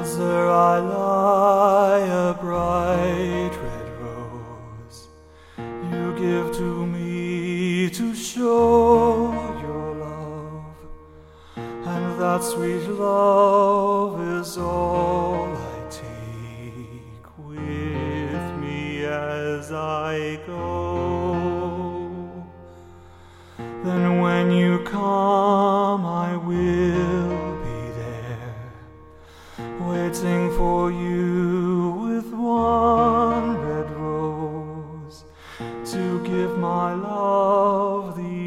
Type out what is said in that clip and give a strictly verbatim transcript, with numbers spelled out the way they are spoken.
'Cause there I lie, a bright red rose you give to me to show your love, and that sweet love is all I take with me as I go. Then when you come I will be there, waiting for you with one red rose to give my love the